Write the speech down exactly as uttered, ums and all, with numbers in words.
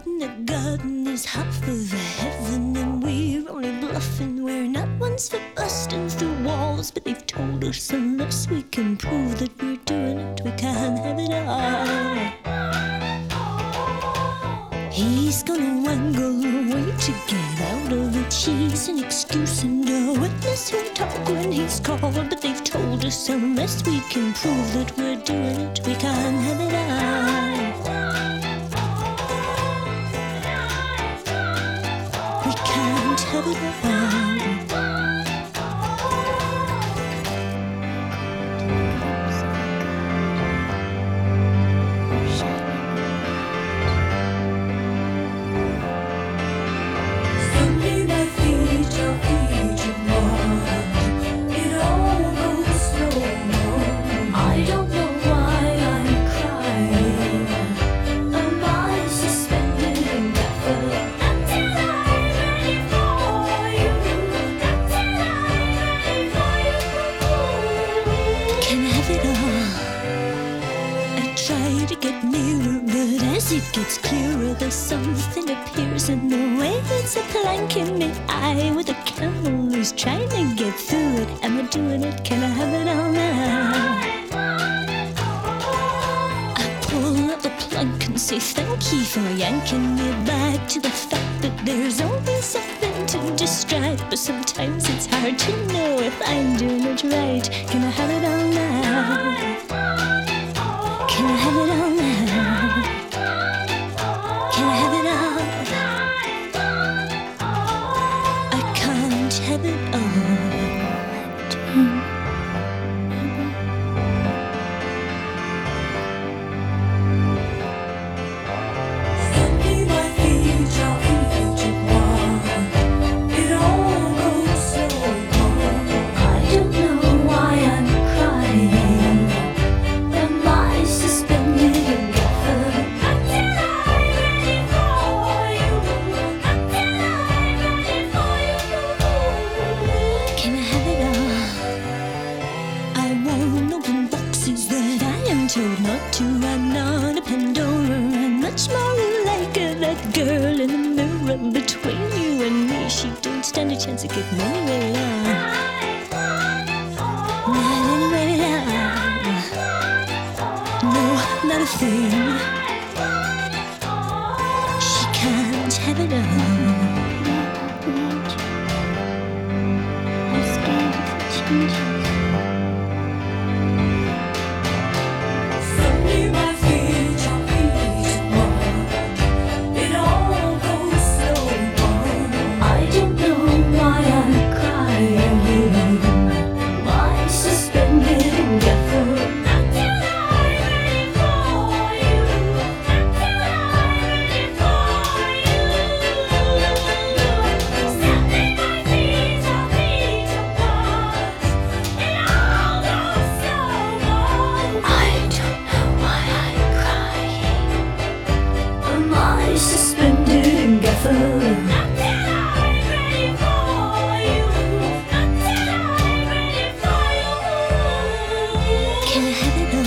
garden, the garden is half of heaven, and we're only bluffing. We're not ones for busting through walls, but they've told us unless we can prove that we're doing it, we can't have it all. He's gonna wangle away to get out of it. She's an excuse and a witness who'll talk when he's called, but they've told us unless we can prove that we're doing it, we can't have it all. We can't have it all. Try to get nearer, but as it gets clearer, there's something appears in the way. It's a plank in the eye with a camel who's trying to get through it. Am I doing it? Can I have it all now? I pull up the plank and say thank you for yanking me back to the fact that there's always something to distract. But sometimes it's hard to know if I'm doing it right. Can I have it all now? Can I have it all now? Can I have it all? I can't have it all. Told not to, I'm not a Pandora. I'm much more like that girl in the mirror between you and me. She don't stand a chance of getting anywhere love. Not anywhere love. No, not a thing. She can't have it all. I'm scared of change. Suspended in gaffer until I'm ready for you. Until I'm ready for you. Can I have it all?